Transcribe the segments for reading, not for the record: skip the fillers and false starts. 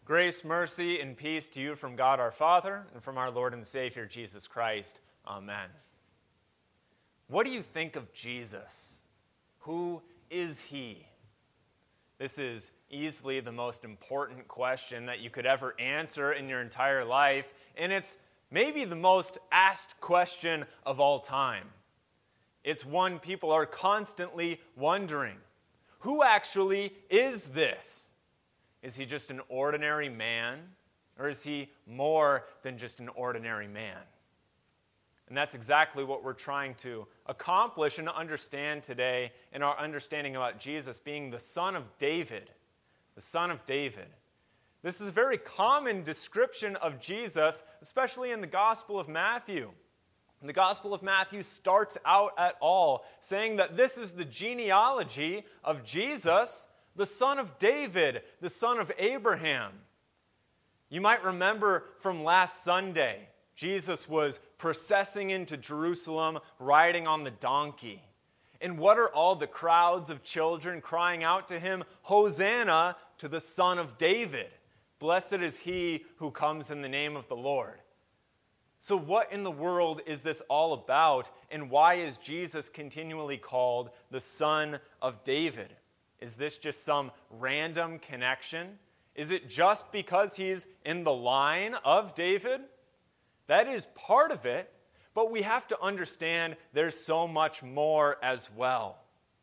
Grace, mercy, and peace to you from God our Father and from our Lord and Savior Jesus Christ. Amen. What do you think of Jesus? Who is he? This is easily the most important question that you could ever answer in your entire life, and it's maybe the most asked question of all time. It's one people are constantly wondering. Who actually is this? Is he just an ordinary man, or is he more than just an ordinary man? And that's exactly what we're trying to accomplish and understand today in our understanding about Jesus being the Son of David. The Son of David. This is a very common description of Jesus, especially in the Gospel of Matthew. And the Gospel of Matthew starts out at all saying that this is the genealogy of Jesus, the son of David, the son of Abraham. You might remember from last Sunday, Jesus was processing into Jerusalem riding on the donkey. And what are all the crowds of children crying out to him? Hosanna to the Son of David. Blessed is he who comes in the name of the Lord. So what in the world is this all about? And why is Jesus continually called the Son of David? Is this just some random connection? Is it just because he's in the line of David? That is part of it, but we have to understand there's so much more as well.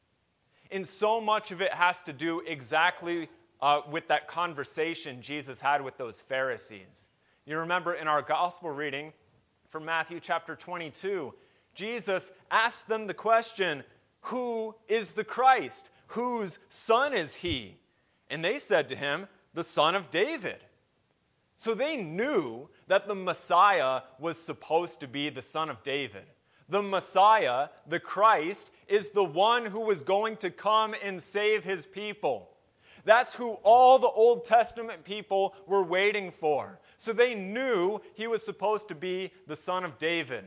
And so much of it has to do exactly with that conversation Jesus had with those Pharisees. You remember in our gospel reading from Matthew chapter 22, Jesus asked them the question, who is the Christ? Whose son is he? And they said to him, the Son of David. So they knew that the Messiah was supposed to be the Son of David. The Messiah, the Christ, is the one who was going to come and save his people. That's who all the Old Testament people were waiting for. So they knew he was supposed to be the Son of David.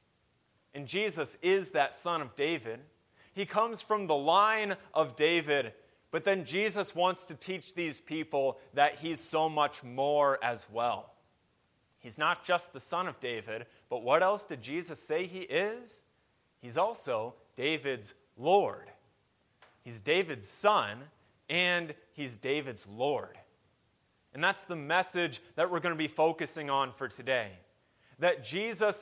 And Jesus is that Son of David. He comes from the line of David, but then Jesus wants to teach these people that he's so much more as well. He's not just the Son of David, but what else did Jesus say he is? He's also David's Lord. He's David's son, and he's David's Lord. And that's the message that we're going to be focusing on for today. That Jesus,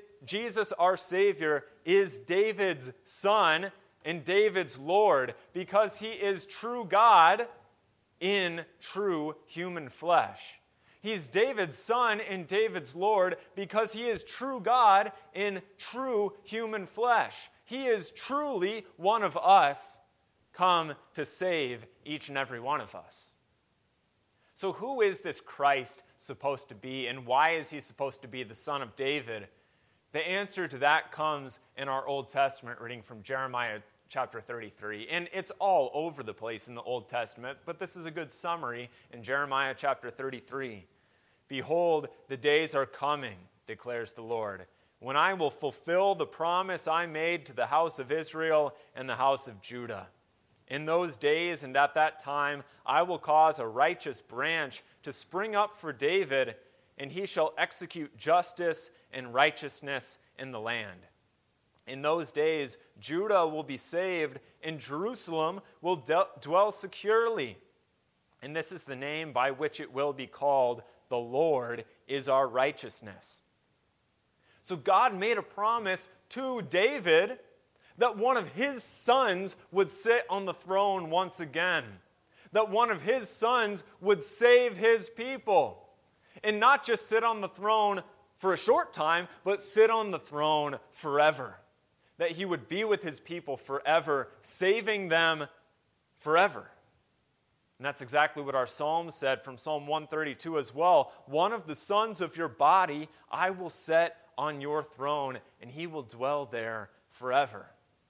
our Savior, is David's son and David's Lord because he is true God in true human flesh. He's David's son and David's Lord because he is true God in true human flesh. He is truly one of us come to save each and every one of us. So who is this Christ supposed to be, and why is he supposed to be the Son of David? The answer to that comes in our Old Testament reading from Jeremiah chapter 33. And it's all over the place in the Old Testament, but this is a good summary in Jeremiah chapter 33. Behold, the days are coming, declares the Lord, when I will fulfill the promise I made to the house of Israel and the house of Judah. In those days and at that time, I will cause a righteous branch to spring up for David, and he shall execute justice and righteousness in the land. In those days, Judah will be saved, and Jerusalem will dwell securely. And this is the name by which it will be called, the Lord is our righteousness. So God made a promise to David that one of his sons would sit on the throne once again. That one of his sons would save his people. And not just sit on the throne for a short time, but sit on the throne forever. That he would be with his people forever, saving them forever. And that's exactly what our psalm said from Psalm 132 as well. One of the sons of your body I will set on your throne, and he will dwell there forever.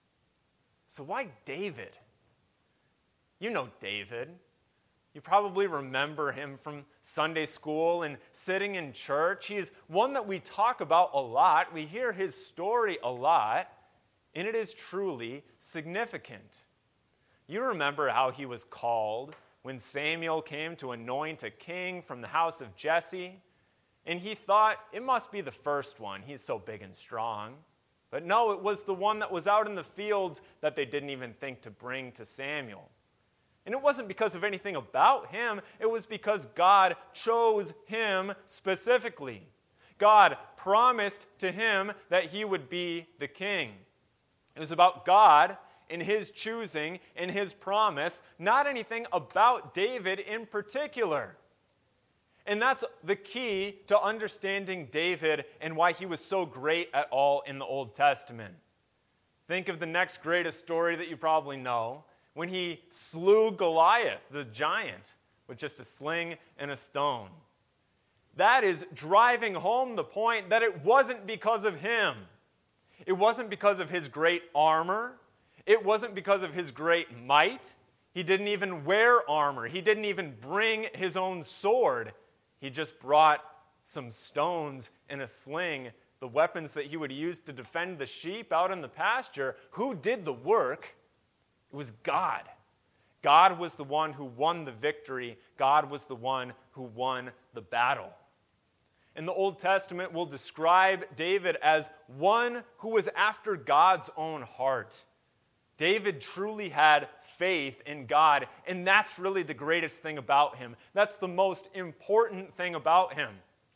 So why David? You know David. You probably remember him from Sunday school and sitting in church. He's one that we talk about a lot. We hear his story a lot, and it is truly significant. You remember how he was called when Samuel came to anoint a king from the house of Jesse, and he thought, it must be the first one. He's so big and strong. But no, it was the one that was out in the fields that they didn't even think to bring to Samuel. And it wasn't because of anything about him. It was because God chose him specifically. God promised to him that he would be the king. It was about God and his choosing and his promise, not anything about David in particular. And that's the key to understanding David and why he was so great at all in the Old Testament. Think of the next greatest story that you probably know, when he slew Goliath, the giant, with just a sling and a stone. That is driving home the point that it wasn't because of him. It wasn't because of his great armor. It wasn't because of his great might. He didn't even wear armor. He didn't even bring his own sword. He just brought some stones and a sling, the weapons that he would use to defend the sheep out in the pasture. Who did the work? It was God. God was the one who won the victory. God was the one who won the battle. And the Old Testament will describe David as one who was after God's own heart. David truly had faith in God, and that's really the greatest thing about him. That's the most important thing about him.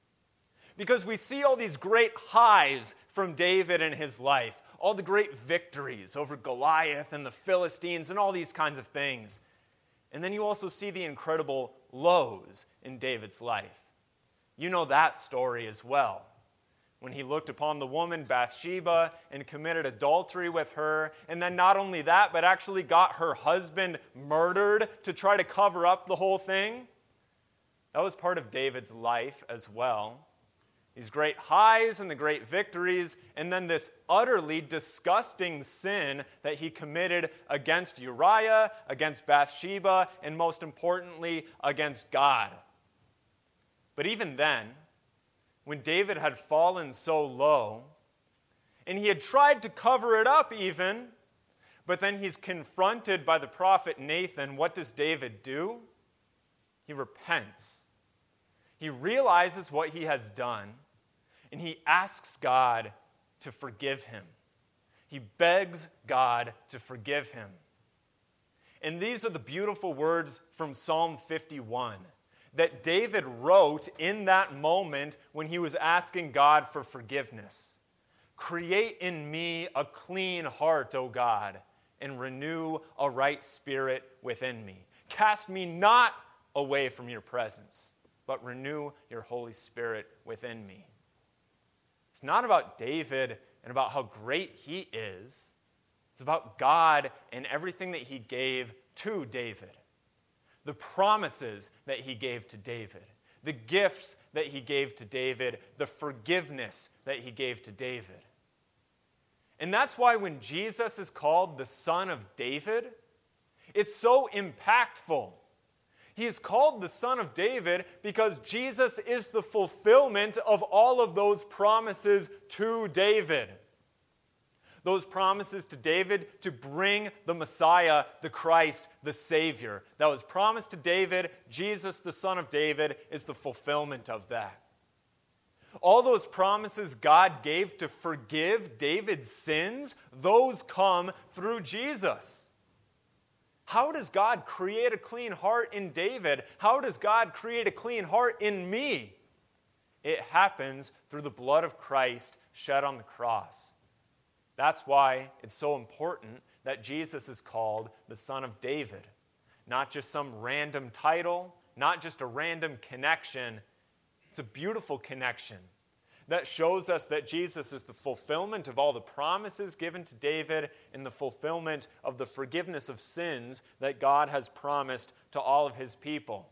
Because we see all these great highs from David in his life, all the great victories over Goliath and the Philistines and all these kinds of things. And then you also see the incredible lows in David's life. You know that story as well. When he looked upon the woman Bathsheba and committed adultery with her, and then not only that, but actually got her husband murdered to try to cover up the whole thing. That was part of David's life as well. These great highs and the great victories, and then this utterly disgusting sin that he committed against Uriah, against Bathsheba, and most importantly, against God. But even then, when David had fallen so low, and he had tried to cover it up even, but then he's confronted by the prophet Nathan, what does David do? He repents. He realizes what he has done, and he asks God to forgive him. He begs God to forgive him. And these are the beautiful words from Psalm 51 that David wrote in that moment when he was asking God for forgiveness. Create in me a clean heart, O God, and renew a right spirit within me. Cast me not away from your presence, but renew your Holy Spirit within me. It's not about David and about how great he is. It's about God and everything that he gave to David. The promises that he gave to David, the gifts that he gave to David, the forgiveness that he gave to David. And that's why when Jesus is called the Son of David, it's so impactful. He is called the Son of David because Jesus is the fulfillment of all of those promises to David. Those promises to David to bring the Messiah, the Christ, the Savior. That was promised to David. Jesus, the Son of David, is the fulfillment of that. All those promises God gave to forgive David's sins, those come through Jesus. How does God create a clean heart in David? How does God create a clean heart in me? It happens through the blood of Christ shed on the cross. That's why it's so important that Jesus is called the Son of David. Not just some random title, not just a random connection. It's a beautiful connection that shows us that Jesus is the fulfillment of all the promises given to David and the fulfillment of the forgiveness of sins that God has promised to all of his people.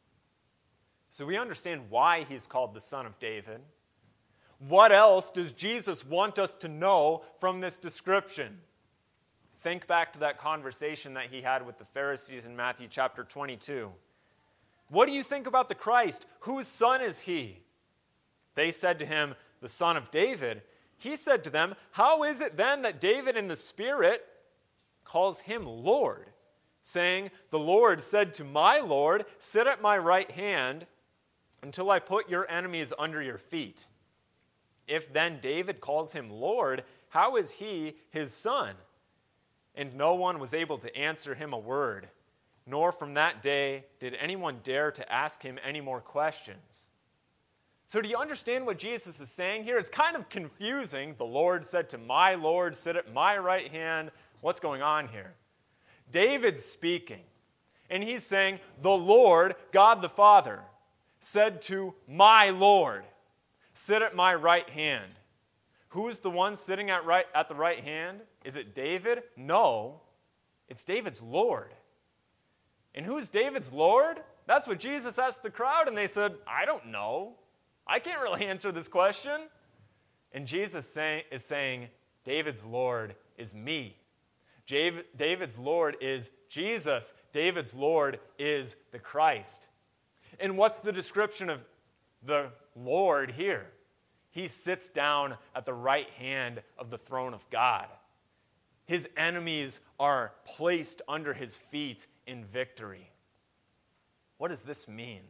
So we understand why he's called the Son of David. What else does Jesus want us to know from this description? Think back to that conversation that he had with the Pharisees in Matthew chapter 22. What do you think about the Christ? Whose son is he? They said to him, the Son of David. He said to them, how is it then that David in the Spirit calls him Lord? saying, "The Lord said to my Lord, 'Sit at my right hand until I put your enemies under your feet.' If then David calls him Lord, how is he his son?" And no one was able to answer him a word, nor from that day did anyone dare to ask him any more questions. So do you understand what Jesus is saying here? It's kind of confusing. The Lord said to my Lord, "Sit at my right hand." What's going on here? David's speaking, and he's saying, "The Lord, God the Father, said to my Lord, 'Sit at my right hand.'" Who's the one sitting at the right hand? Is it David? No, it's David's Lord. And who's David's Lord? That's what Jesus asked the crowd, and they said, "I don't know. I can't really answer this question." And Jesus is saying, David's Lord is me. David's Lord is Jesus. David's Lord is the Christ. And what's the description of the Lord here? He sits down at the right hand of the throne of God. His enemies are placed under his feet in victory. What does this mean?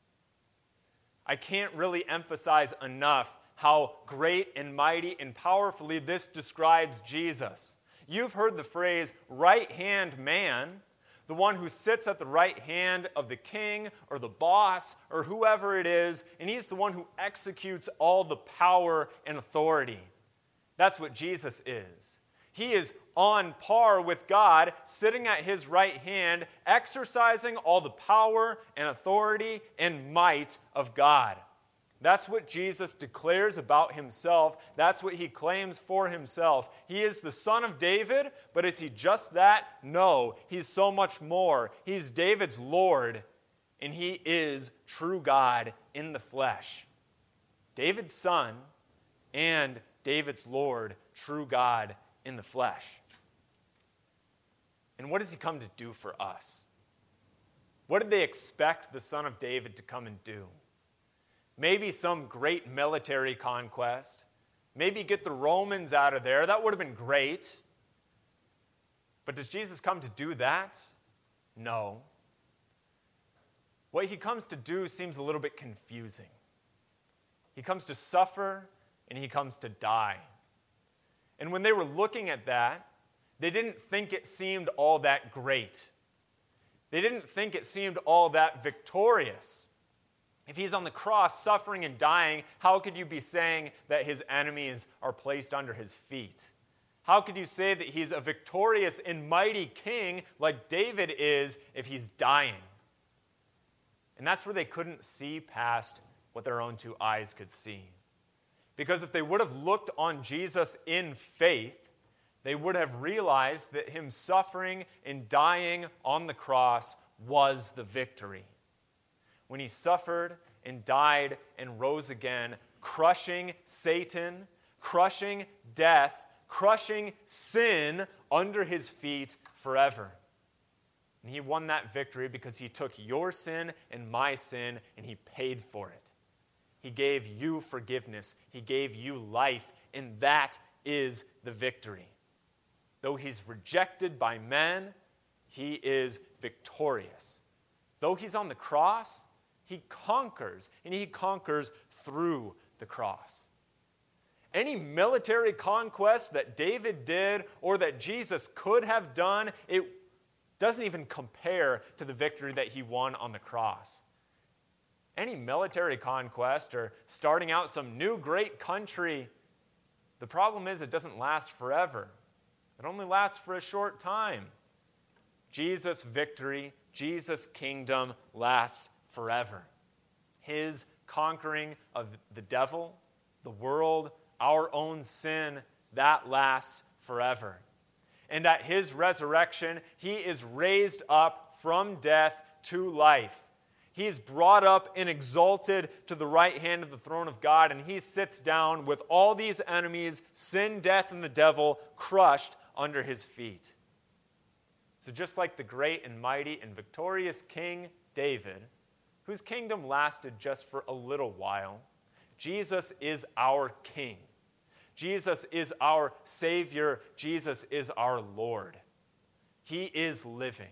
I can't really emphasize enough how great and mighty and powerfully this describes Jesus. You've heard the phrase right-hand man, the one who sits at the right hand of the king or the boss or whoever it is, and he's the one who executes all the power and authority. That's what Jesus is. He is on par with God, sitting at his right hand, exercising all the power and authority and might of God. That's what Jesus declares about himself. That's what he claims for himself. He is the Son of David, but is he just that? No, he's so much more. He's David's Lord, and he is true God in the flesh. David's son and David's Lord, true God in the flesh. And what does he come to do for us? What did they expect the Son of David to come and do? Maybe some great military conquest. Maybe get the Romans out of there. That would have been great. But does Jesus come to do that? No. What he comes to do seems a little bit confusing. He comes to suffer and he comes to die. And when they were looking at that, they didn't think it seemed all that great. They didn't think it seemed all that victorious. If he's on the cross suffering and dying, how could you be saying that his enemies are placed under his feet? How could you say that he's a victorious and mighty king like David is if he's dying? And that's where they couldn't see past what their own two eyes could see. Because if they would have looked on Jesus in faith, they would have realized that him suffering and dying on the cross was the victory. When he suffered and died and rose again, crushing Satan, crushing death, crushing sin under his feet forever. And he won that victory because he took your sin and my sin and he paid for it. He gave you forgiveness. He gave you life, and that is the victory. Though he's rejected by men, he is victorious. Though he's on the cross, he conquers, and he conquers through the cross. Any military conquest that David did or that Jesus could have done, it doesn't even compare to the victory that he won on the cross. Any military conquest or starting out some new great country, the problem is it doesn't last forever. It only lasts for a short time. Jesus' victory, Jesus' kingdom lasts forever. His conquering of the devil, the world, our own sin, that lasts forever. And at his resurrection, he is raised up from death to life. He is brought up and exalted to the right hand of the throne of God, and he sits down with all these enemies, sin, death, and the devil, crushed under his feet. So just like the great and mighty and victorious King David, whose kingdom lasted just for a little while, Jesus is our King. Jesus is our Savior. Jesus is our Lord. He is living.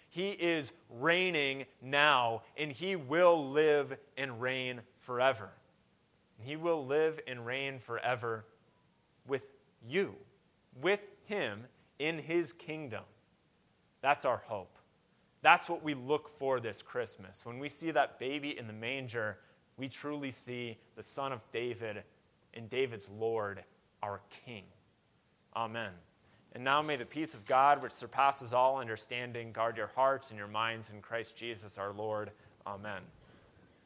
He is reigning now, and he will live and reign forever. And he will live and reign forever with you, with him in his kingdom. That's our hope. That's what we look for this Christmas. When we see that baby in the manger, we truly see the Son of David and David's Lord, our King. Amen. And now may the peace of God, which surpasses all understanding, guard your hearts and your minds in Christ Jesus our Lord. Amen.